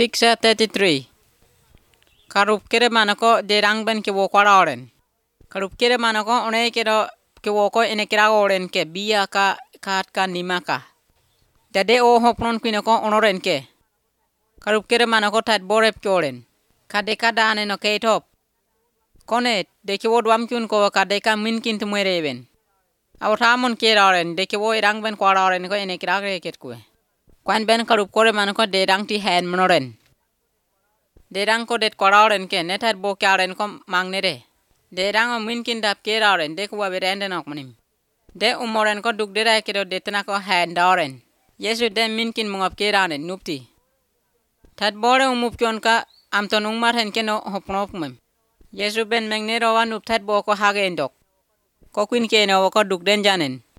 Picture 33. Karup kere manako derang ben ke wokwara oren. Karup kere manako one kero ke woko ene kira oren ke biya ka kat ka nimaka. Dade o hopnon kwinako onoren ke. Karup kere manako tat borep ke oren. Kadeka dane no ke top. Kone deke wo dwam kyun ko kadeka min kin tumweren. Awtamon kera oren deke wo irang ben kwara oren ko ene kira ket kue. Kwan ben karup kore manako derang ti hen monoren. Derang ko det koraren ke netat bo karen ko mangnere. Derang o minkin dap keraren de ko berende nok manim. De umoren ko duk dera kedo detna ko handaren. Yesu de minkin mungap keraren nupti. Tat bore umup kyon ka amton umar hen keno hopnop mem. Yesu ben mengnero wa nup tat bo ko hagendok. Ko kwin keno ko duk den janen.